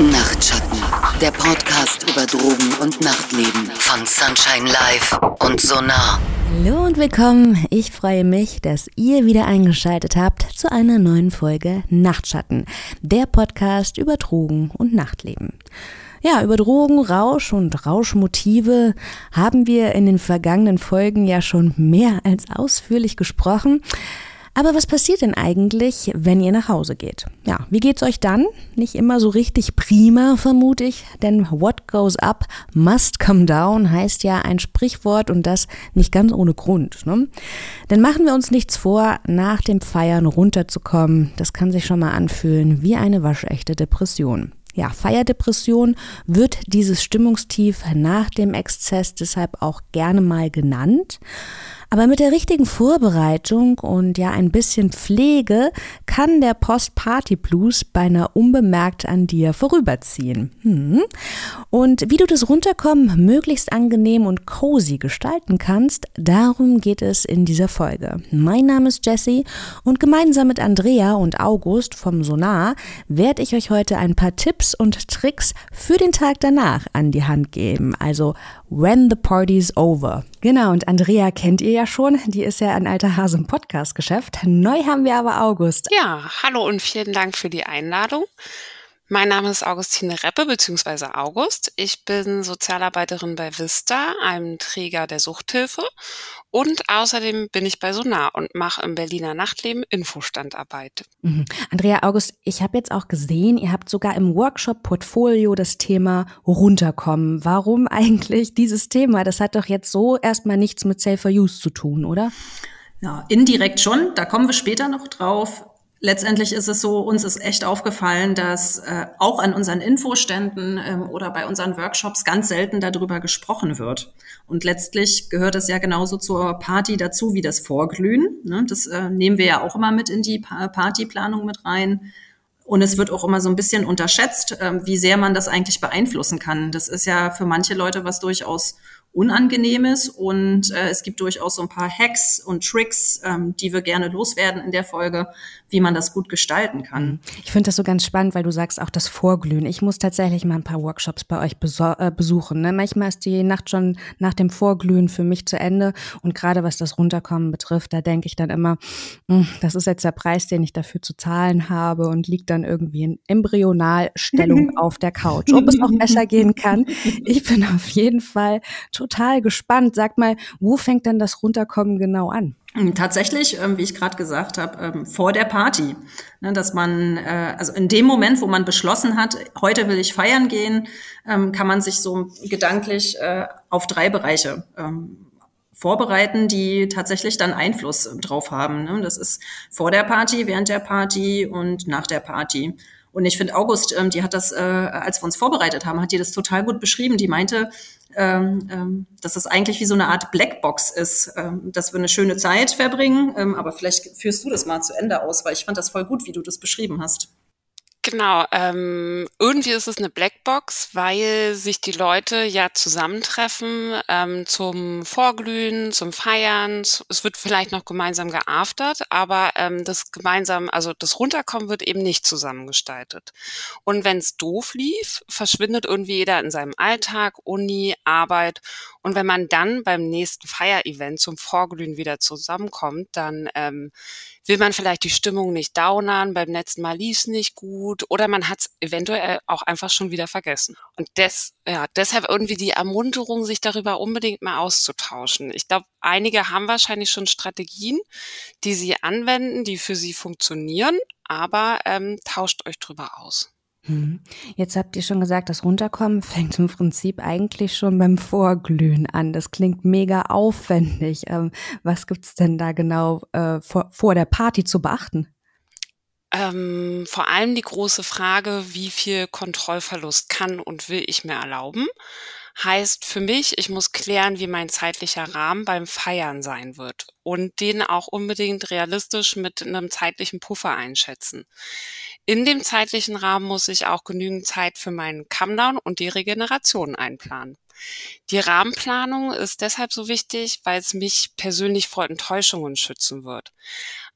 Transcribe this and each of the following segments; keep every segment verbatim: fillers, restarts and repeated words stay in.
Nachtschatten, der Podcast über Drogen und Nachtleben von Sunshine Live und Sonar. Hallo und willkommen. Ich freue mich, dass ihr wieder eingeschaltet habt zu einer neuen Folge Nachtschatten, der Podcast über Drogen und Nachtleben. Ja, über Drogen, Rausch und Rauschmotive haben wir in den vergangenen Folgen ja schon mehr als ausführlich gesprochen. Aber was passiert denn eigentlich, wenn ihr nach Hause geht? Ja, wie geht's euch dann? Nicht immer so richtig prima, vermute ich, denn what goes up must come down heißt ja ein Sprichwort und das nicht ganz ohne Grund, ne? Denn machen wir uns nichts vor, nach dem Feiern runterzukommen, das kann sich schon mal anfühlen wie eine waschechte Depression. Ja, Feierdepression wird dieses Stimmungstief nach dem Exzess deshalb auch gerne mal genannt. Aber mit der richtigen Vorbereitung und ja ein bisschen Pflege kann der Post-Party-Blues beinahe unbemerkt an dir vorüberziehen. Hm. Und wie du das Runterkommen möglichst angenehm und cozy gestalten kannst, darum geht es in dieser Folge. Mein Name ist Jessie und gemeinsam mit Andrea und August vom Sonar werde ich euch heute ein paar Tipps und Tricks für den Tag danach an die Hand geben. Also when the party's over. Genau, und Andrea kennt ihr ja schon, die ist ja ein alter Hase im Podcast-Geschäft. Neu haben wir aber August. Ja, hallo und vielen Dank für die Einladung. Mein Name ist Augustine Reppe bzw. August. Ich bin Sozialarbeiterin bei Vista, einem Träger der Suchthilfe. Und außerdem bin ich bei Sonar und mache im Berliner Nachtleben Infostandarbeit. Mhm. Andrea, August, ich habe jetzt auch gesehen, ihr habt sogar im Workshop-Portfolio das Thema Runterkommen. Warum eigentlich dieses Thema? Das hat doch jetzt so erstmal nichts mit Safer Use zu tun, oder? Ja, indirekt schon. Da kommen wir später noch drauf. Letztendlich ist es so, uns ist echt aufgefallen, dass äh, auch an unseren Infoständen ähm, oder bei unseren Workshops ganz selten darüber gesprochen wird. Und letztlich gehört es ja genauso zur Party dazu wie das Vorglühen. Ne? Das äh, nehmen wir ja auch immer mit in die pa- Partyplanung mit rein. Und es wird auch immer so ein bisschen unterschätzt, äh, wie sehr man das eigentlich beeinflussen kann. Das ist ja für manche Leute was durchaus Unangenehmes und äh, es gibt durchaus so ein paar Hacks und Tricks, ähm, die wir gerne loswerden in der Folge, wie man das gut gestalten kann. Ich finde das so ganz spannend, weil du sagst auch das Vorglühen. Ich muss tatsächlich mal ein paar Workshops bei euch beso- äh, besuchen. Ne? Manchmal ist die Nacht schon nach dem Vorglühen für mich zu Ende und gerade was das Runterkommen betrifft, da denke ich dann immer, mh, das ist jetzt der Preis, den ich dafür zu zahlen habe und liegt dann irgendwie in Embryonalstellung auf der Couch. Ob es auch besser gehen kann, ich bin auf jeden Fall total gespannt. Sag mal, wo fängt denn das Runterkommen genau an? Tatsächlich, ähm, wie ich gerade gesagt habe, ähm, vor der Party, ne, dass man, äh, also in dem Moment, wo man beschlossen hat, heute will ich feiern gehen, ähm, kann man sich so gedanklich äh, auf drei Bereiche ähm, vorbereiten, die tatsächlich dann Einfluss drauf haben. Ne? Das ist vor der Party, während der Party und nach der Party. Und ich finde, August, ähm, die hat das, äh, als wir uns vorbereitet haben, hat die das total gut beschrieben. Die meinte, ähm, ähm, dass das eigentlich wie so eine Art Blackbox ist, ähm, dass wir eine schöne Zeit verbringen. Ähm, aber vielleicht führst du das mal zu Ende aus, weil ich fand das voll gut, wie du das beschrieben hast. Genau, ähm, irgendwie ist es eine Blackbox, weil sich die Leute ja zusammentreffen ähm, zum Vorglühen, zum Feiern. Es wird vielleicht noch gemeinsam geaftert, aber ähm, das gemeinsam, also das Runterkommen wird eben nicht zusammengestaltet. Und wenn es doof lief, verschwindet irgendwie jeder in seinem Alltag, Uni, Arbeit. Und wenn man dann beim nächsten Feierevent zum Vorglühen wieder zusammenkommt, dann ähm, will man vielleicht die Stimmung nicht downern, beim letzten Mal lief's nicht gut oder man hat's eventuell auch einfach schon wieder vergessen. Und des, ja, deshalb irgendwie die Ermunterung, sich darüber unbedingt mal auszutauschen. Ich glaube, einige haben wahrscheinlich schon Strategien, die sie anwenden, die für sie funktionieren, aber ähm, tauscht euch drüber aus. Jetzt habt ihr schon gesagt, das Runterkommen fängt im Prinzip eigentlich schon beim Vorglühen an. Das klingt mega aufwendig. Ähm, was gibt's denn da genau äh, vor, vor der Party zu beachten? Ähm, vor allem die große Frage, wie viel Kontrollverlust kann und will ich mir erlauben? Heißt für mich, ich muss klären, wie mein zeitlicher Rahmen beim Feiern sein wird und den auch unbedingt realistisch mit einem zeitlichen Puffer einschätzen. In dem zeitlichen Rahmen muss ich auch genügend Zeit für meinen Comedown und die Regeneration einplanen. Die Rahmenplanung ist deshalb so wichtig, weil es mich persönlich vor Enttäuschungen schützen wird.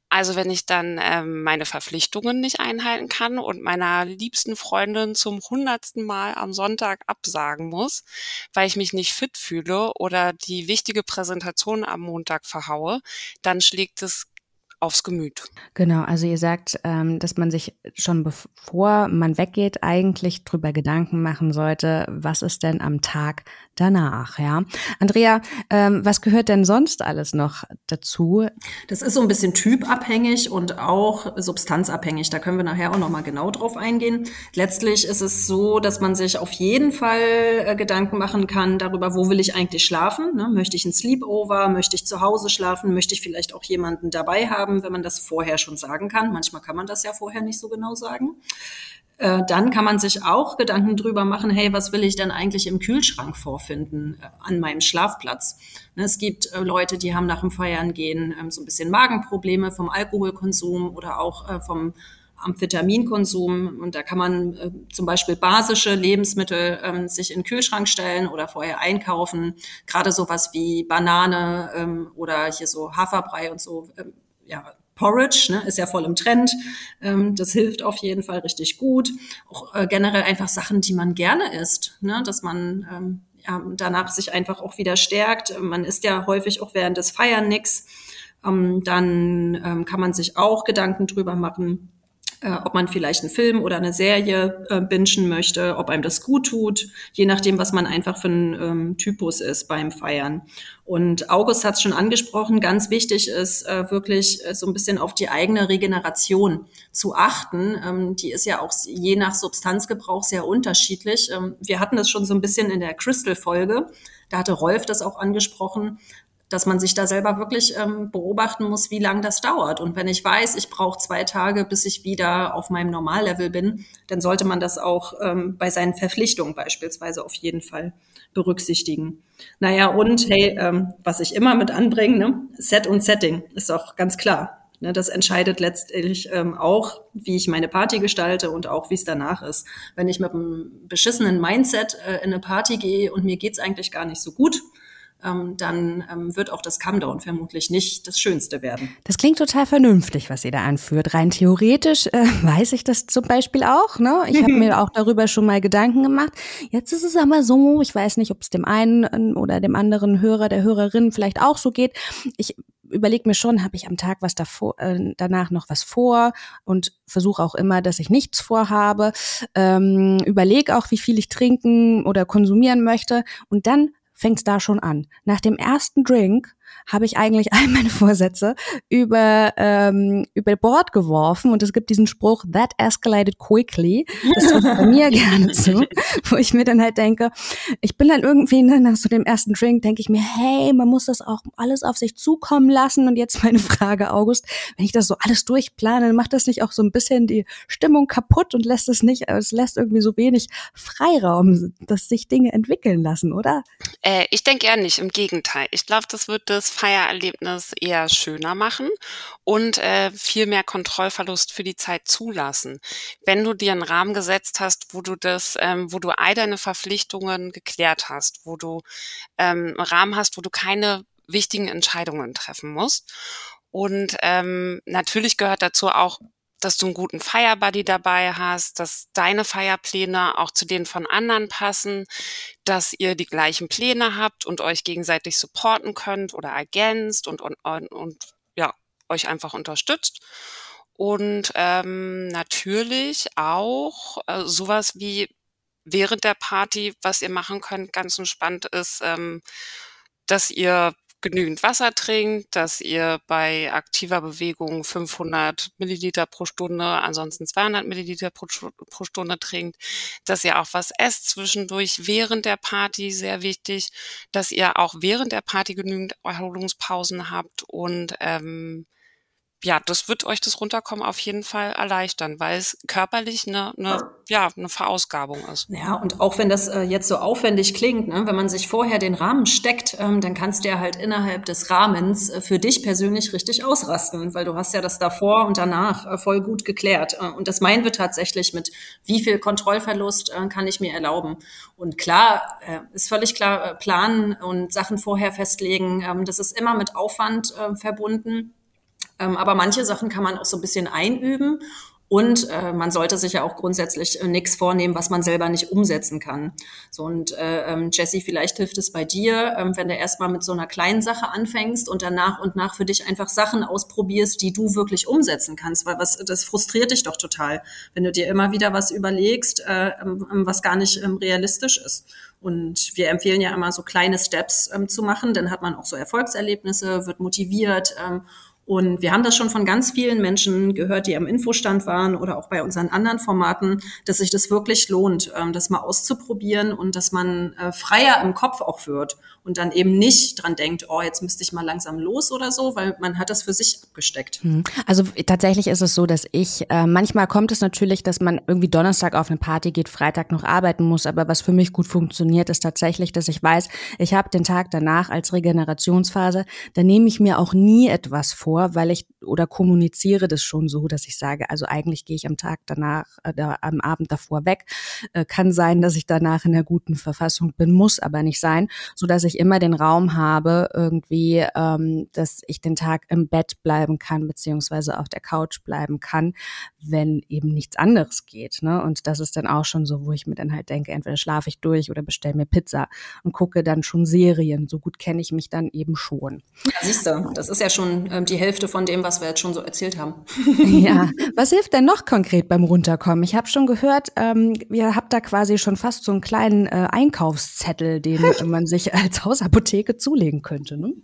Also wenn ich dann ähm, meine Verpflichtungen nicht einhalten kann und meiner liebsten Freundin zum hundertsten Mal am Sonntag absagen muss, weil ich mich nicht fit fühle oder die wichtige Präsentation am Montag verhaue, dann schlägt es aufs Gemüt. Genau, also ihr sagt, ähm, dass man sich schon bevor man weggeht, eigentlich drüber Gedanken machen sollte, was ist denn am Tag danach, ja? Andrea, ähm, was gehört denn sonst alles noch dazu? Das ist so ein bisschen typabhängig und auch substanzabhängig. Da können wir nachher auch noch mal genau drauf eingehen. Letztlich ist es so, dass man sich auf jeden Fall äh, Gedanken machen kann darüber, wo will ich eigentlich schlafen? Ne? Möchte ich ein Sleepover? Möchte ich zu Hause schlafen? Möchte ich vielleicht auch jemanden dabei haben, wenn man das vorher schon sagen kann? Manchmal kann man das ja vorher nicht so genau sagen. Äh, dann kann man sich auch Gedanken drüber machen, hey, was will ich denn eigentlich im Kühlschrank vorfinden äh, an meinem Schlafplatz? Ne, es gibt äh, Leute, die haben nach dem Feiern gehen ähm, so ein bisschen Magenprobleme vom Alkoholkonsum oder auch äh, vom Amphetaminkonsum. Und da kann man äh, zum Beispiel basische Lebensmittel ähm, sich in den Kühlschrank stellen oder vorher einkaufen. Gerade sowas wie Banane ähm, oder hier so Haferbrei und so, ähm, ja, Porridge, ne, ist ja voll im Trend. Ähm, das hilft auf jeden Fall richtig gut. Auch äh, generell einfach Sachen, die man gerne isst, ne, dass man ähm, ja, danach sich einfach auch wieder stärkt. Man isst ja häufig auch während des Feiern nix. Ähm, dann ähm, kann man sich auch Gedanken drüber machen, äh, ob man vielleicht einen Film oder eine Serie äh, bingen möchte, ob einem das gut tut, je nachdem, was man einfach für ein ähm, Typus ist beim Feiern. Und August hat es schon angesprochen, ganz wichtig ist äh, wirklich äh, so ein bisschen auf die eigene Regeneration zu achten. Ähm, die ist ja auch je nach Substanzgebrauch sehr unterschiedlich. Ähm, wir hatten das schon so ein bisschen in der Crystal-Folge, da hatte Rolf das auch angesprochen, dass man sich da selber wirklich ähm, beobachten muss, wie lange das dauert. Und wenn ich weiß, ich brauche zwei Tage, bis ich wieder auf meinem Normallevel bin, dann sollte man das auch ähm, bei seinen Verpflichtungen beispielsweise auf jeden Fall berücksichtigen. Naja, und hey, ähm, was ich immer mit anbringe, ne? Set und Setting ist doch ganz klar. Ne? Das entscheidet letztendlich ähm, auch, wie ich meine Party gestalte und auch, wie es danach ist. Wenn ich mit einem beschissenen Mindset äh, in eine Party gehe und mir geht's eigentlich gar nicht so gut, Ähm, dann ähm, wird auch das Comedown vermutlich nicht das Schönste werden. Das klingt total vernünftig, was ihr da anführt. Rein theoretisch äh, weiß ich das zum Beispiel auch. Ne? Ich habe mir auch darüber schon mal Gedanken gemacht. Jetzt ist es aber so, ich weiß nicht, ob es dem einen oder dem anderen Hörer, der Hörerin vielleicht auch so geht. Ich überlege mir schon, habe ich am Tag was davor, äh, danach noch was vor und versuche auch immer, dass ich nichts vorhabe. Ähm, überlege auch, wie viel ich trinken oder konsumieren möchte und dann fängt's da schon an. Nach dem ersten Drink habe ich eigentlich all meine Vorsätze über ähm, über Bord geworfen und es gibt diesen Spruch, that escalated quickly. Das trifft bei mir gerne zu, wo ich mir dann halt denke, ich bin dann irgendwie ne, nach so dem ersten Drink, denke ich mir, hey, man muss das auch alles auf sich zukommen lassen. Und jetzt meine Frage, August, wenn ich das so alles durchplane, dann macht das nicht auch so ein bisschen die Stimmung kaputt und lässt es nicht, es lässt irgendwie so wenig Freiraum, dass sich Dinge entwickeln lassen, oder? Äh, ich denke eher nicht, im Gegenteil. Ich glaube, das wird das Feiererlebnis eher schöner machen und äh, viel mehr Kontrollverlust für die Zeit zulassen. Wenn du dir einen Rahmen gesetzt hast, wo du das, ähm, wo du all deine Verpflichtungen geklärt hast, wo du ähm, einen Rahmen hast, wo du keine wichtigen Entscheidungen treffen musst. Und ähm, natürlich gehört dazu auch, dass du einen guten Fire-Buddy dabei hast, dass deine Feierpläne auch zu denen von anderen passen, dass ihr die gleichen Pläne habt und euch gegenseitig supporten könnt oder ergänzt und, und, und, und ja, euch einfach unterstützt. Und ähm, natürlich auch äh, sowas wie während der Party, was ihr machen könnt, ganz entspannt ist, ähm, dass ihr genügend Wasser trinkt, dass ihr bei aktiver Bewegung fünfhundert Milliliter pro Stunde, ansonsten zweihundert Milliliter pro, pro Stunde trinkt, dass ihr auch was esst zwischendurch während der Party, sehr wichtig, dass ihr auch während der Party genügend Erholungspausen habt und ähm, ja, das wird euch das Runterkommen auf jeden Fall erleichtern, weil es körperlich eine, eine, ja, eine Verausgabung ist. Ja, und auch wenn das äh, jetzt so aufwendig klingt, ne, wenn man sich vorher den Rahmen steckt, ähm, dann kannst du ja halt innerhalb des Rahmens äh, für dich persönlich richtig ausrasten, weil du hast ja das davor und danach äh, voll gut geklärt. Äh, und das meinen wir tatsächlich mit, wie viel Kontrollverlust äh, kann ich mir erlauben. Und klar, äh, ist völlig klar, äh, planen und Sachen vorher festlegen, ähm, das ist immer mit Aufwand äh, verbunden. Ähm, aber manche Sachen kann man auch so ein bisschen einüben. Und äh, man sollte sich ja auch grundsätzlich äh, nichts vornehmen, was man selber nicht umsetzen kann. So, und äh, ähm, Jessie, vielleicht hilft es bei dir, ähm, wenn du erstmal mit so einer kleinen Sache anfängst und dann nach und nach für dich einfach Sachen ausprobierst, die du wirklich umsetzen kannst, weil was das frustriert dich doch total, wenn du dir immer wieder was überlegst, äh, ähm, was gar nicht ähm, realistisch ist. Und wir empfehlen ja immer so kleine Steps ähm, zu machen, dann hat man auch so Erfolgserlebnisse, wird motiviert. Ähm, Und wir haben das schon von ganz vielen Menschen gehört, die am Infostand waren oder auch bei unseren anderen Formaten, dass sich das wirklich lohnt, das mal auszuprobieren und dass man freier im Kopf auch wird und dann eben nicht dran denkt, oh, jetzt müsste ich mal langsam los oder so, weil man hat das für sich abgesteckt. Also tatsächlich ist es so, dass ich, äh, manchmal kommt es natürlich, dass man irgendwie Donnerstag auf eine Party geht, Freitag noch arbeiten muss, aber was für mich gut funktioniert, ist tatsächlich, dass ich weiß, ich habe den Tag danach als Regenerationsphase, da nehme ich mir auch nie etwas vor, weil ich oder kommuniziere das schon so, dass ich sage, also eigentlich gehe ich am Tag danach, äh, am Abend davor weg. Äh, kann sein, dass ich danach in einer guten Verfassung bin, muss aber nicht sein, so dass ich immer den Raum habe, irgendwie, ähm, dass ich den Tag im Bett bleiben kann, beziehungsweise auf der Couch bleiben kann, wenn eben nichts anderes geht. Ne? Und das ist dann auch schon so, wo ich mir dann halt denke, entweder schlafe ich durch oder bestelle mir Pizza und gucke dann schon Serien. So gut kenne ich mich dann eben schon. Ja, siehst du, das ist ja schon ähm, die Hälfte von dem, was wir jetzt schon so erzählt haben. Ja, was hilft denn noch konkret beim Runterkommen? Ich habe schon gehört, ähm, ihr habt da quasi schon fast so einen kleinen äh, Einkaufszettel, den man sich als Hausapotheke zulegen könnte, ne?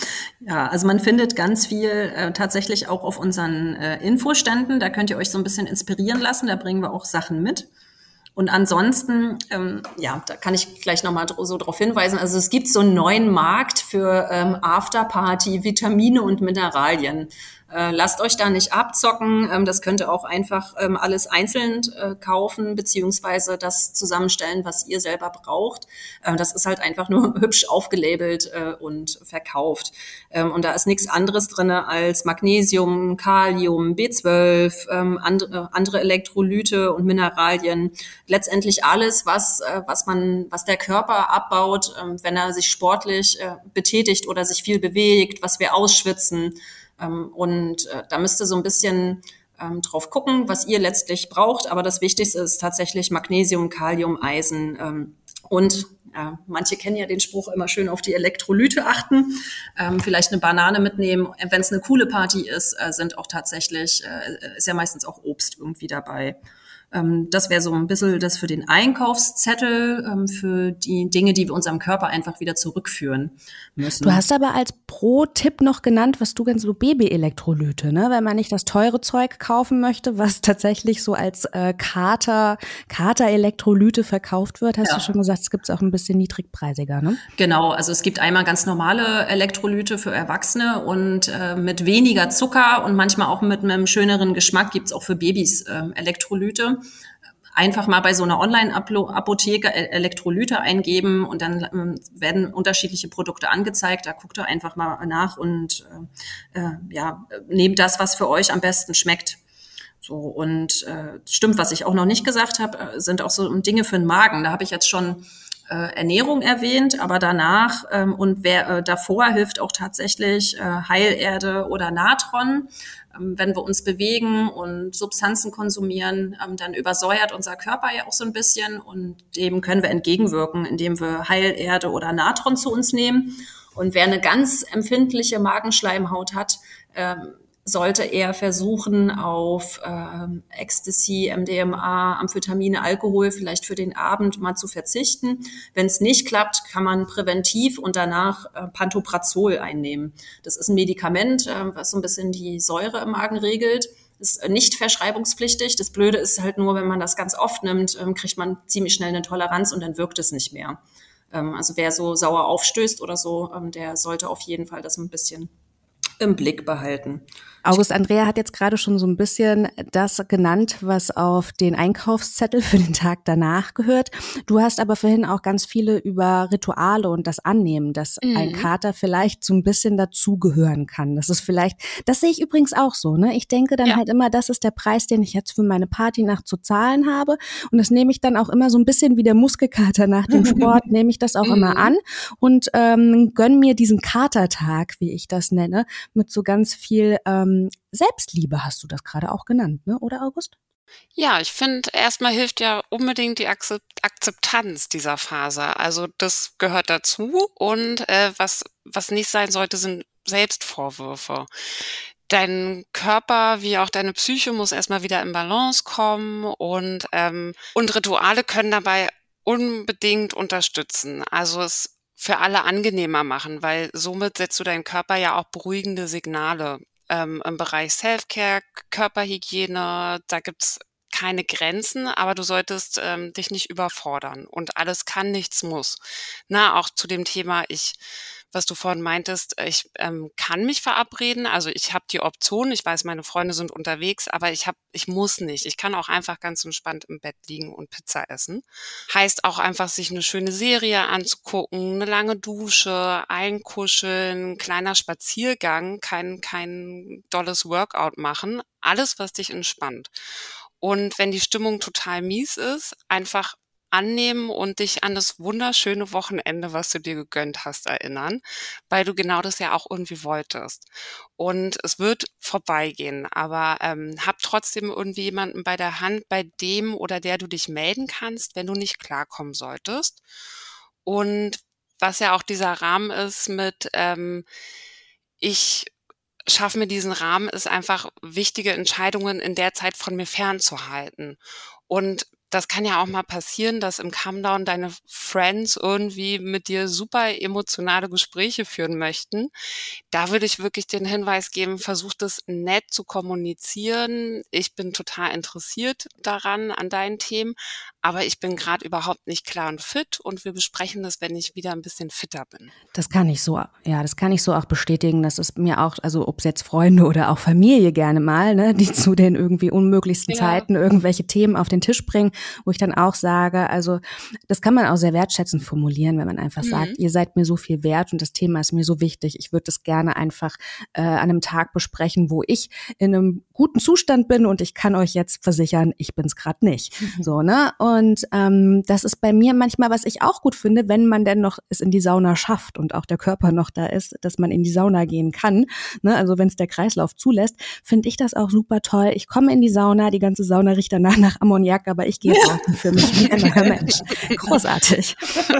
Ja, also man findet ganz viel äh, tatsächlich auch auf unseren äh, Infoständen. Da könnt ihr euch so ein bisschen inspirieren lassen. Da bringen wir auch Sachen mit. Und ansonsten, ähm, ja, da kann ich gleich nochmal so drauf hinweisen. Also es gibt so einen neuen Markt für ähm, Afterparty, Vitamine und Mineralien. Äh, lasst euch da nicht abzocken. Ähm, das könnt ihr auch einfach ähm, alles einzeln äh, kaufen, beziehungsweise das zusammenstellen, was ihr selber braucht. Ähm, das ist halt einfach nur hübsch aufgelabelt äh, und verkauft. Ähm, und da ist nichts anderes drinne als Magnesium, Kalium, B zwölf, ähm, andere, andere Elektrolyte und Mineralien. Letztendlich alles, was, äh, was man, was der Körper abbaut, äh, wenn er sich sportlich äh, betätigt oder sich viel bewegt, was wir ausschwitzen. Ähm, und äh, da müsst ihr so ein bisschen ähm, drauf gucken, was ihr letztlich braucht. Aber das Wichtigste ist tatsächlich Magnesium, Kalium, Eisen ähm, und ja, manche kennen ja den Spruch, immer schön auf die Elektrolyte achten, ähm, vielleicht eine Banane mitnehmen. Wenn es eine coole Party ist, äh, sind auch tatsächlich, äh, ist ja meistens auch Obst irgendwie dabei. Ähm, das wäre so ein bisschen das für den Einkaufszettel, ähm, für die Dinge, die wir unserem Körper einfach wieder zurückführen müssen. Du hast aber als Pro-Tipp noch genannt, was du ganz so Baby-Elektrolyte, ne? Wenn man nicht das teure Zeug kaufen möchte, was tatsächlich so als äh, Kater, Kater-Elektrolyte verkauft wird, hast Ja. du schon gesagt, es gibt es auch ein bisschen niedrigpreisiger, ne? Genau, also es gibt einmal ganz normale Elektrolyte für Erwachsene und äh, mit weniger Zucker und manchmal auch mit einem schöneren Geschmack gibt's auch für Babys äh, Elektrolyte. Einfach mal bei so einer Online-Apotheke Elektrolyte eingeben und dann ähm, werden unterschiedliche Produkte angezeigt. Da guckt ihr einfach mal nach und äh, äh, ja, nehmt das, was für euch am besten schmeckt. So, und äh, stimmt, was ich auch noch nicht gesagt habe, sind auch so Dinge für den Magen. Da habe ich jetzt schon äh, Ernährung erwähnt, aber danach ähm, und wer äh, davor hilft auch tatsächlich äh, Heilerde oder Natron. Ähm, wenn wir uns bewegen und Substanzen konsumieren, ähm, dann übersäuert unser Körper ja auch so ein bisschen und dem können wir entgegenwirken, indem wir Heilerde oder Natron zu uns nehmen. Und wer eine ganz empfindliche Magenschleimhaut hat, ähm, sollte er versuchen, auf ähm, Ecstasy, M D M A, Amphetamine, Alkohol vielleicht für den Abend mal zu verzichten. Wenn es nicht klappt, kann man präventiv und danach äh, Pantoprazol einnehmen. Das ist ein Medikament, äh, was so ein bisschen die Säure im Magen regelt. Ist nicht verschreibungspflichtig. Das Blöde ist halt nur, wenn man das ganz oft nimmt, ähm, kriegt man ziemlich schnell eine Toleranz und dann wirkt es nicht mehr. Ähm, also wer so sauer aufstößt oder so, ähm, der sollte auf jeden Fall das ein bisschen im Blick behalten. August Andrea hat jetzt gerade schon so ein bisschen das genannt, was auf den Einkaufszettel für den Tag danach gehört. Du hast aber vorhin auch ganz viele über Rituale und das Annehmen, dass mhm. ein Kater vielleicht so ein bisschen dazugehören kann. Das ist vielleicht, das sehe ich übrigens auch so, ne? Ich denke dann ja. halt immer, das ist der Preis, den ich jetzt für meine Partynacht zu zahlen habe. Und das nehme ich dann auch immer so ein bisschen wie der Muskelkater nach dem Sport, nehme ich das auch mhm. immer an und ähm, gönn mir diesen Katertag, wie ich das nenne, mit so ganz viel ähm, ähm, Selbstliebe hast du das gerade auch genannt, ne? Oder August? Ja, ich finde, erstmal hilft ja unbedingt die Akzeptanz dieser Phase. Also das gehört dazu und äh, was, was nicht sein sollte, sind Selbstvorwürfe. Dein Körper wie auch deine Psyche muss erstmal wieder in Balance kommen und, ähm, und Rituale können dabei unbedingt unterstützen. Also es für alle angenehmer machen, weil somit setzt du deinem Körper ja auch beruhigende Signale. Ähm, im Bereich Self-Care, Körperhygiene, da gibt's keine Grenzen, aber du solltest ähm, dich nicht überfordern und alles kann, nichts muss. Na, auch zu dem Thema, ich, was du vorhin meintest, ich ähm, kann mich verabreden, also ich habe die Option, ich weiß, meine Freunde sind unterwegs, aber ich habe, ich muss nicht. Ich kann auch einfach ganz entspannt im Bett liegen und Pizza essen. Heißt auch einfach, sich eine schöne Serie anzugucken, eine lange Dusche, einkuscheln, kleiner Spaziergang, kein, kein dolles Workout machen, alles, was dich entspannt. Und wenn die Stimmung total mies ist, einfach annehmen und dich an das wunderschöne Wochenende, was du dir gegönnt hast, erinnern, weil du genau das ja auch irgendwie wolltest. Und es wird vorbeigehen, aber ähm, hab trotzdem irgendwie jemanden bei der Hand, bei dem oder der du dich melden kannst, wenn du nicht klarkommen solltest. Und was ja auch dieser Rahmen ist mit, ähm, ich schaffe mir diesen Rahmen, ist einfach wichtige Entscheidungen in der Zeit von mir fernzuhalten. Und das kann ja auch mal passieren, dass im Comedown deine Friends irgendwie mit dir super emotionale Gespräche führen möchten. Da würde ich wirklich den Hinweis geben, versuch das nett zu kommunizieren. Ich bin total interessiert daran, an deinen Themen, aber ich bin gerade überhaupt nicht klar und fit und wir besprechen das, wenn ich wieder ein bisschen fitter bin. Das kann ich so, ja, das kann ich so auch bestätigen. Das ist mir auch, also ob es jetzt Freunde oder auch Familie gerne mal, ne, die zu den irgendwie unmöglichsten Ja. Zeiten irgendwelche Themen auf den Tisch bringen, wo ich dann auch sage, also das kann man auch sehr wertschätzend formulieren, wenn man einfach Mhm. sagt, ihr seid mir so viel wert und das Thema ist mir so wichtig. Ich würde das gerne einfach äh, an einem Tag besprechen, wo ich in einem guten Zustand bin und ich kann euch jetzt versichern, ich bin's gerade nicht. So, ne? Und ähm, das ist bei mir manchmal, was ich auch gut finde, wenn man denn noch es in die Sauna schafft und auch der Körper noch da ist, dass man in die Sauna gehen kann. Ne? Also wenn es der Kreislauf zulässt, finde ich das auch super toll. Ich komme in die Sauna, die ganze Sauna riecht danach nach Ammoniak, aber ich gehe raus und fühle mich wie ein neuer Mensch. Großartig.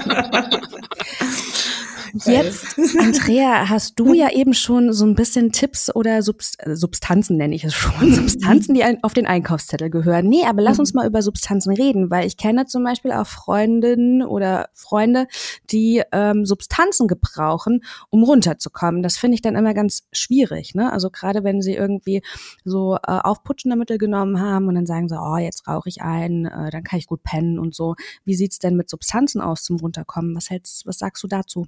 Jetzt, Andrea, hast du ja eben schon so ein bisschen Tipps oder Subst- äh, Substanzen, nenne ich es schon, Substanzen, die ein- auf den Einkaufszettel gehören. Nee, aber lass uns mal über Substanzen reden, weil ich kenne zum Beispiel auch Freundinnen oder Freunde, die ähm, Substanzen gebrauchen, um runterzukommen. Das finde ich dann immer ganz schwierig, ne? Also gerade wenn sie irgendwie so äh, aufputschende Mittel genommen haben und dann sagen so, oh, jetzt rauche ich ein, äh, dann kann ich gut pennen und so. Wie sieht's denn mit Substanzen aus zum Runterkommen? Was hältst, was sagst du dazu?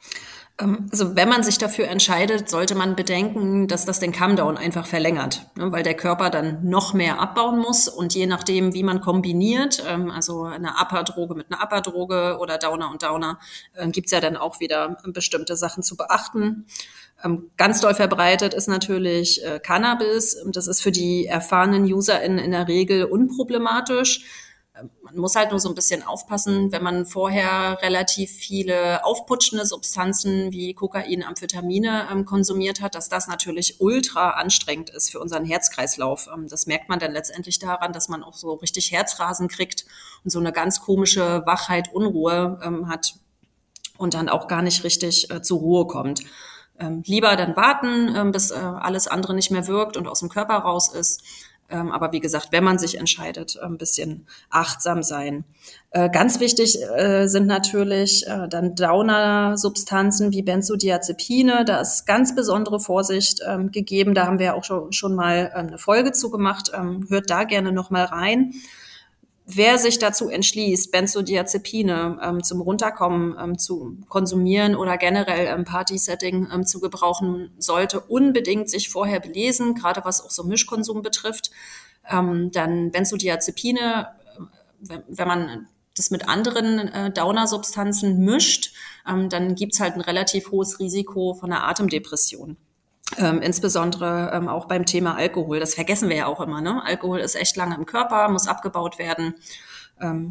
Also wenn man sich dafür entscheidet, sollte man bedenken, dass das den Comedown einfach verlängert, ne, weil der Körper dann noch mehr abbauen muss und je nachdem, wie man kombiniert, ähm, also eine Upper-Droge mit einer Upper-Droge oder Downer und Downer, äh, gibt's ja dann auch wieder bestimmte Sachen zu beachten. Ähm, ganz doll verbreitet ist natürlich äh, Cannabis. Das ist für die erfahrenen UserInnen in der Regel unproblematisch. Man muss halt nur so ein bisschen aufpassen, wenn man vorher relativ viele aufputschende Substanzen wie Kokain, Amphetamine ähm, konsumiert hat, dass das natürlich ultra anstrengend ist für unseren Herzkreislauf. Ähm, das merkt man dann letztendlich daran, dass man auch so richtig Herzrasen kriegt und so eine ganz komische Wachheit, Unruhe ähm, hat und dann auch gar nicht richtig äh, zur Ruhe kommt. Ähm, lieber dann warten, ähm, bis äh, alles andere nicht mehr wirkt und aus dem Körper raus ist. Ähm, aber wie gesagt, wenn man sich entscheidet, ein bisschen achtsam sein. Äh, ganz wichtig äh, sind natürlich äh, dann Downer-Substanzen wie Benzodiazepine. Da ist ganz besondere Vorsicht ähm, gegeben. Da haben wir auch schon, schon mal eine Folge zu gemacht. Ähm, hört da gerne noch mal rein. Wer sich dazu entschließt, Benzodiazepine ähm, zum Runterkommen ähm, zu konsumieren oder generell im Party-Setting ähm, zu gebrauchen, sollte unbedingt sich vorher belesen, gerade was auch so Mischkonsum betrifft. Ähm, dann Benzodiazepine, äh, wenn, wenn man das mit anderen äh, Downer-Substanzen mischt, ähm, dann gibt's halt ein relativ hohes Risiko von einer Atemdepression. Ähm, insbesondere ähm, auch beim Thema Alkohol. Das vergessen wir ja auch immer, ne? Alkohol ist echt lange im Körper, muss abgebaut werden. Ähm,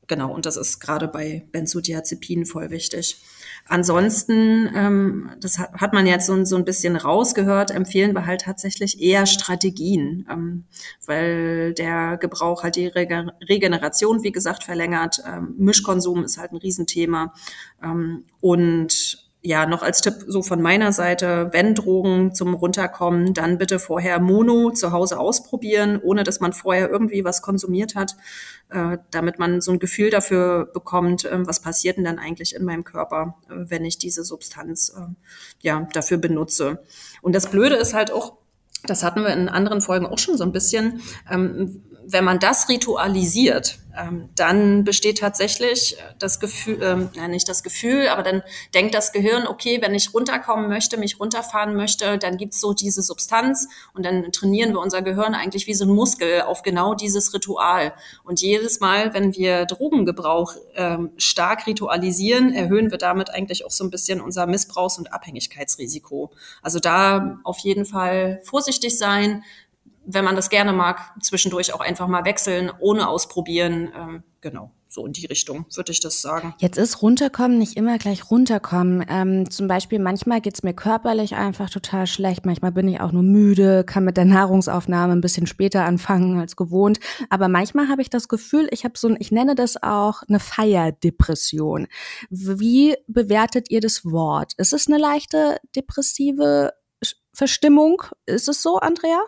genau, und das ist gerade bei Benzodiazepinen voll wichtig. Ansonsten, ähm, das hat, hat man jetzt so, so ein bisschen rausgehört, empfehlen wir halt tatsächlich eher Strategien, ähm, weil der Gebrauch halt die Rege- Regeneration, wie gesagt, verlängert. Ähm, Mischkonsum ist halt ein Riesenthema. Ähm, und ja, noch als Tipp so von meiner Seite, wenn Drogen zum Runterkommen, dann bitte vorher Mono zu Hause ausprobieren, ohne dass man vorher irgendwie was konsumiert hat, äh, damit man so ein Gefühl dafür bekommt, äh, was passiert denn dann eigentlich in meinem Körper, äh, wenn ich diese Substanz äh, ja dafür benutze. Und das Blöde ist halt auch, das hatten wir in anderen Folgen auch schon so ein bisschen, ähm, wenn man das ritualisiert, ähm, dann besteht tatsächlich das Gefühl, ähm, ja, nicht das Gefühl, aber dann denkt das Gehirn, okay, wenn ich runterkommen möchte, mich runterfahren möchte, dann gibt's so diese Substanz und dann trainieren wir unser Gehirn eigentlich wie so ein Muskel auf genau dieses Ritual. Und jedes Mal, wenn wir Drogengebrauch ähm, stark ritualisieren, erhöhen wir damit eigentlich auch so ein bisschen unser Missbrauchs- und Abhängigkeitsrisiko. Also da auf jeden Fall vorsichtig sein, wenn man das gerne mag, zwischendurch auch einfach mal wechseln, ohne ausprobieren. Ähm, genau, so in die Richtung würde ich das sagen. Jetzt ist runterkommen nicht immer gleich runterkommen. Ähm, zum Beispiel manchmal geht's mir körperlich einfach total schlecht. Manchmal bin ich auch nur müde, kann mit der Nahrungsaufnahme ein bisschen später anfangen als gewohnt. Aber manchmal habe ich das Gefühl, ich habe so ein, ich nenne das auch eine Feierdepression. Wie bewertet ihr das Wort? Ist es eine leichte depressive Verstimmung? Ist es so, Andrea?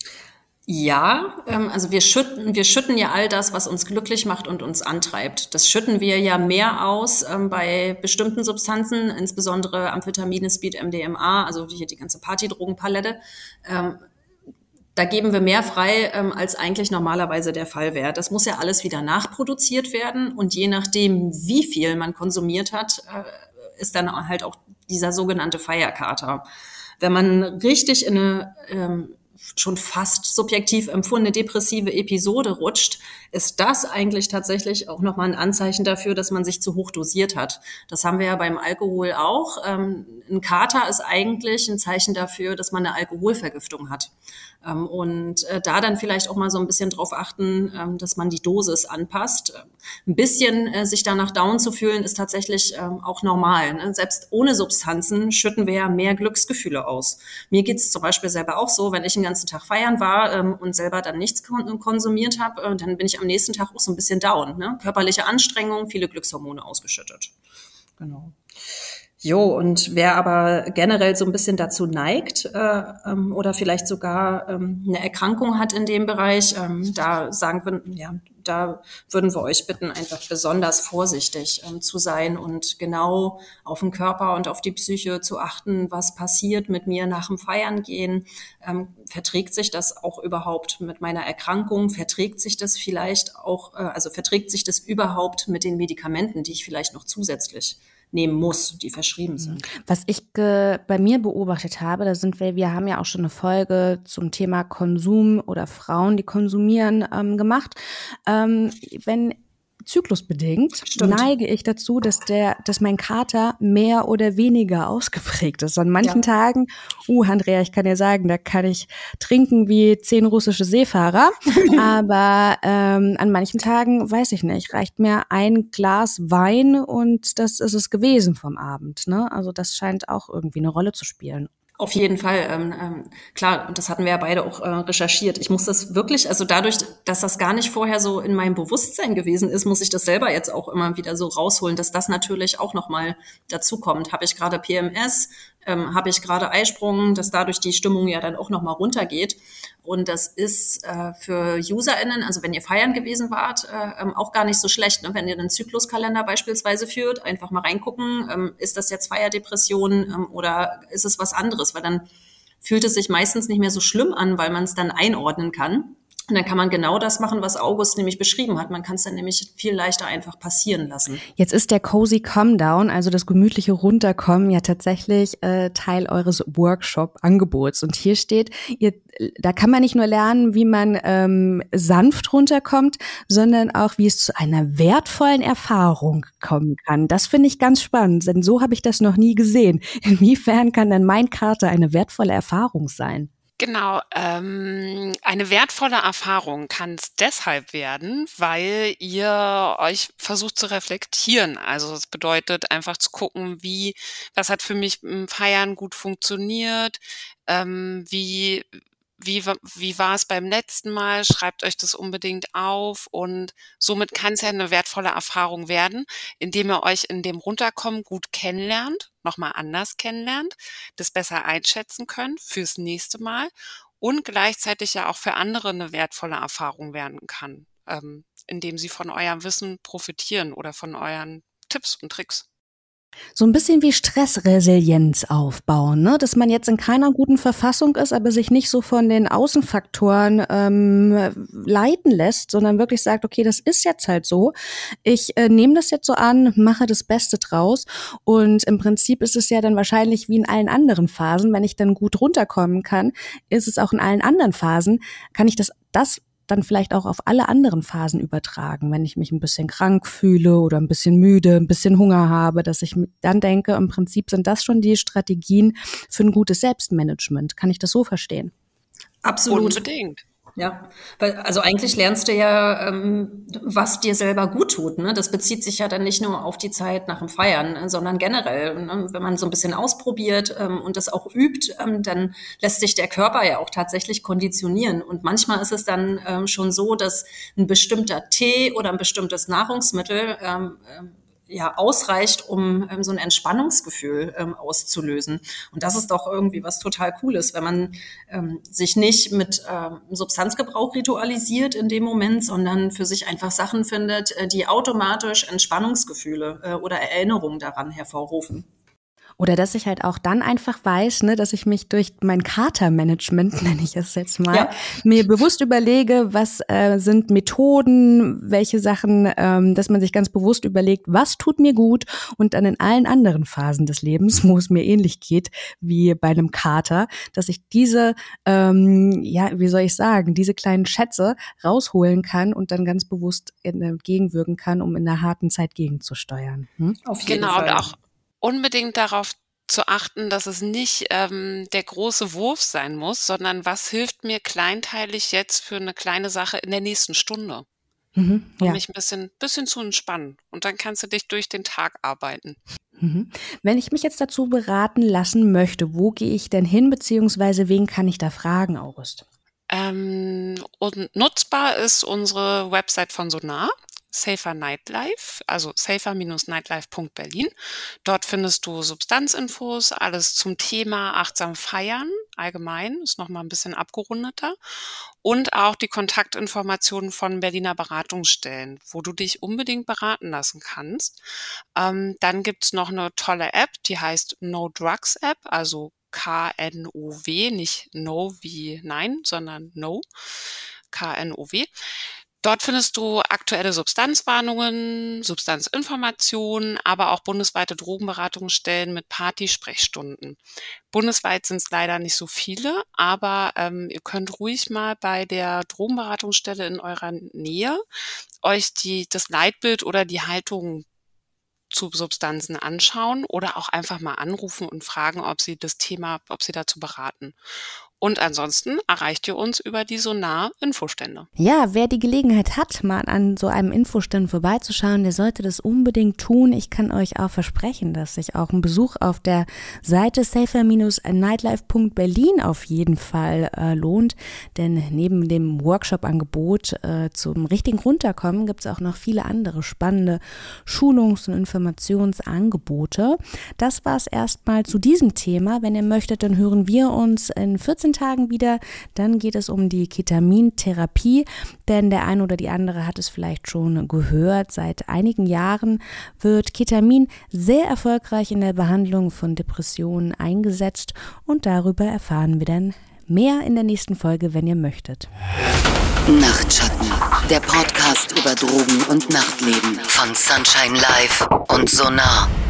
Ja, ähm, also wir schütten, wir schütten ja all das, was uns glücklich macht und uns antreibt. Das schütten wir ja mehr aus ähm, bei bestimmten Substanzen, insbesondere Amphetamine, Speed, M D M A, also hier die ganze Partydrogenpalette. Ähm, da geben wir mehr frei, ähm, als eigentlich normalerweise der Fall wäre. Das muss ja alles wieder nachproduziert werden und je nachdem, wie viel man konsumiert hat, äh, ist dann halt auch dieser sogenannte Feierkater. Wenn man richtig in eine ähm, schon fast subjektiv empfundene depressive Episode rutscht, ist das eigentlich tatsächlich auch nochmal ein Anzeichen dafür, dass man sich zu hoch dosiert hat. Das haben wir ja beim Alkohol auch. Ähm, ein Kater ist eigentlich ein Zeichen dafür, dass man eine Alkoholvergiftung hat. Ähm, und äh, da dann vielleicht auch mal so ein bisschen drauf achten, ähm, dass man die Dosis anpasst. Ein bisschen äh, sich danach down zu fühlen, ist tatsächlich ähm, auch normal. Ne? Selbst ohne Substanzen schütten wir ja mehr Glücksgefühle aus. Mir geht's zum Beispiel selber auch so, wenn ich den ganzen Tag feiern war ähm, und selber dann nichts kon- konsumiert habe, äh, dann bin ich am nächsten Tag auch so ein bisschen down. Ne? Körperliche Anstrengung, viele Glückshormone ausgeschüttet. Genau. Jo, und wer aber generell so ein bisschen dazu neigt äh, ähm, oder vielleicht sogar ähm, eine Erkrankung hat in dem Bereich, ähm, da sagen wir, ja, da würden wir euch bitten, einfach besonders vorsichtig ähm, zu sein und genau auf den Körper und auf die Psyche zu achten, was passiert mit mir nach dem Feiern gehen. Ähm, verträgt sich das auch überhaupt mit meiner Erkrankung? Verträgt sich das vielleicht auch, äh, also verträgt sich das überhaupt mit den Medikamenten, die ich vielleicht noch zusätzlich nehmen muss, die verschrieben sind. Was ich ge- bei mir beobachtet habe, da sind wir, wir haben ja auch schon eine Folge zum Thema Konsum oder Frauen, die konsumieren, ähm, gemacht. Ähm, wenn zyklusbedingt Stimmt. neige ich dazu, dass der, dass mein Kater mehr oder weniger ausgeprägt ist. An manchen Ja. Tagen, uh, Andrea, ich kann dir sagen, da kann ich trinken wie zehn russische Seefahrer. Aber ähm, an manchen Tagen, weiß ich nicht, reicht mir ein Glas Wein und das ist es gewesen vom Abend. Ne? Also das scheint auch irgendwie eine Rolle zu spielen. Auf jeden Fall, ähm, ähm, klar, und das hatten wir ja beide auch äh, recherchiert. Ich muss das wirklich, also dadurch, dass das gar nicht vorher so in meinem Bewusstsein gewesen ist, muss ich das selber jetzt auch immer wieder so rausholen, dass das natürlich auch nochmal dazu kommt. Habe ich gerade P M S, ähm, habe ich gerade Eisprung, dass dadurch die Stimmung ja dann auch nochmal runtergeht. Und das ist äh, für UserInnen, also wenn ihr feiern gewesen wart, äh, ähm, auch gar nicht so schlecht. Ne? Wenn ihr einen Zykluskalender beispielsweise führt, einfach mal reingucken, ähm, ist das jetzt Feierdepression ähm, oder ist es was anderes? Weil dann fühlt es sich meistens nicht mehr so schlimm an, weil man es dann einordnen kann. Und dann kann man genau das machen, was August nämlich beschrieben hat. Man kann es dann nämlich viel leichter einfach passieren lassen. Jetzt ist der Cozy Come Down, also das gemütliche Runterkommen, ja tatsächlich äh, Teil eures Workshop-Angebots. Und hier steht, ihr, da kann man nicht nur lernen, wie man ähm, sanft runterkommt, sondern auch, wie es zu einer wertvollen Erfahrung kommen kann. Das finde ich ganz spannend, denn so habe ich das noch nie gesehen. Inwiefern kann denn mein Kater eine wertvolle Erfahrung sein? Genau, ähm, eine wertvolle Erfahrung kann es deshalb werden, weil ihr euch versucht zu reflektieren. Also das bedeutet einfach zu gucken, wie, was hat für mich im Feiern gut funktioniert, ähm, wie, wie, wa- wie war es beim letzten Mal, schreibt euch das unbedingt auf und somit kann es ja eine wertvolle Erfahrung werden, indem ihr euch in dem Runterkommen gut kennenlernt, nochmal anders kennenlernt, das besser einschätzen könnt fürs nächste Mal und gleichzeitig ja auch für andere eine wertvolle Erfahrung werden kann, ähm, indem sie von eurem Wissen profitieren oder von euren Tipps und Tricks. So ein bisschen wie Stressresilienz aufbauen, ne? Dass man jetzt in keiner guten Verfassung ist, aber sich nicht so von den Außenfaktoren ähm, leiten lässt, sondern wirklich sagt, okay, das ist jetzt halt so. Ich äh, nehme das jetzt so an, mache das Beste draus. Und im Prinzip ist es ja dann wahrscheinlich wie in allen anderen Phasen, wenn ich dann gut runterkommen kann, ist es auch in allen anderen Phasen, kann ich das, das dann vielleicht auch auf alle anderen Phasen übertragen, wenn ich mich ein bisschen krank fühle oder ein bisschen müde, ein bisschen Hunger habe, dass ich dann denke, im Prinzip sind das schon die Strategien für ein gutes Selbstmanagement. Kann ich das so verstehen? Absolut. Unbedingt. Ja, weil also eigentlich lernst du ja, ähm, was dir selber gut tut. Ne? Das bezieht sich ja dann nicht nur auf die Zeit nach dem Feiern, äh, sondern generell. Ne? Wenn man so ein bisschen ausprobiert ähm, und das auch übt, ähm, dann lässt sich der Körper ja auch tatsächlich konditionieren. Und manchmal ist es dann ähm, schon so, dass ein bestimmter Tee oder ein bestimmtes Nahrungsmittel ähm, ähm, ja ausreicht, um ähm, so ein Entspannungsgefühl ähm, auszulösen. Und das ist doch irgendwie was total Cooles, wenn man ähm, sich nicht mit ähm, Substanzgebrauch ritualisiert in dem Moment, sondern für sich einfach Sachen findet, äh, die automatisch Entspannungsgefühle äh, oder Erinnerungen daran hervorrufen. Oder dass ich halt auch dann einfach weiß, ne, dass ich mich durch mein Katermanagement, nenne ich es jetzt mal, ja. mir bewusst überlege, was äh, sind Methoden, welche Sachen, ähm, dass man sich ganz bewusst überlegt, was tut mir gut und dann in allen anderen Phasen des Lebens, wo es mir ähnlich geht wie bei einem Kater, dass ich diese, ähm, ja, wie soll ich sagen, diese kleinen Schätze rausholen kann und dann ganz bewusst entgegenwirken kann, um in der harten Zeit gegenzusteuern. Hm? Auf jeden Genau, Fall. und auch unbedingt darauf zu achten, dass es nicht ähm, der große Wurf sein muss, sondern was hilft mir kleinteilig jetzt für eine kleine Sache in der nächsten Stunde, Mhm, um ja. mich ein bisschen, bisschen zu entspannen. Und dann kannst du dich durch den Tag arbeiten. Mhm. Wenn ich mich jetzt dazu beraten lassen möchte, wo gehe ich denn hin, beziehungsweise wen kann ich da fragen, August? Ähm, und nutzbar ist unsere Website von Sonar, Safer Nightlife, also safer Bindestrich nightlife Punkt berlin. Dort findest du Substanzinfos, alles zum Thema achtsam feiern, allgemein, ist nochmal ein bisschen abgerundeter. Und auch die Kontaktinformationen von Berliner Beratungsstellen, wo du dich unbedingt beraten lassen kannst. Ähm, dann gibt's noch eine tolle App, die heißt No Drugs App, also K N O W, nicht No wie Nein, sondern No, K N O W. Dort findest du aktuelle Substanzwarnungen, Substanzinformationen, aber auch bundesweite Drogenberatungsstellen mit Party-Sprechstunden. Bundesweit sind es leider nicht so viele, aber ähm, ihr könnt ruhig mal bei der Drogenberatungsstelle in eurer Nähe euch die, das Leitbild oder die Haltung zu Substanzen anschauen oder auch einfach mal anrufen und fragen, ob sie das Thema, ob sie dazu beraten. Und ansonsten erreicht ihr uns über die Sonar-Infostände. Ja, wer die Gelegenheit hat, mal an so einem Infostand vorbeizuschauen, der sollte das unbedingt tun. Ich kann euch auch versprechen, dass sich auch ein Besuch auf der Seite safer Bindestrich nightlife Punkt berlin auf jeden Fall äh, lohnt. Denn neben dem Workshop-Angebot äh, zum richtigen Runterkommen gibt es auch noch viele andere spannende Schulungs- und Informationsangebote. Das war es erstmal zu diesem Thema. Wenn ihr möchtet, dann hören wir uns in vierzehn Tagen wieder. Dann geht es um die Ketamintherapie, denn der eine oder die andere hat es vielleicht schon gehört. Seit einigen Jahren wird Ketamin sehr erfolgreich in der Behandlung von Depressionen eingesetzt und darüber erfahren wir dann mehr in der nächsten Folge, wenn ihr möchtet. Nachtschatten, der Podcast über Drogen und Nachtleben von Sunshine Live und Sonar.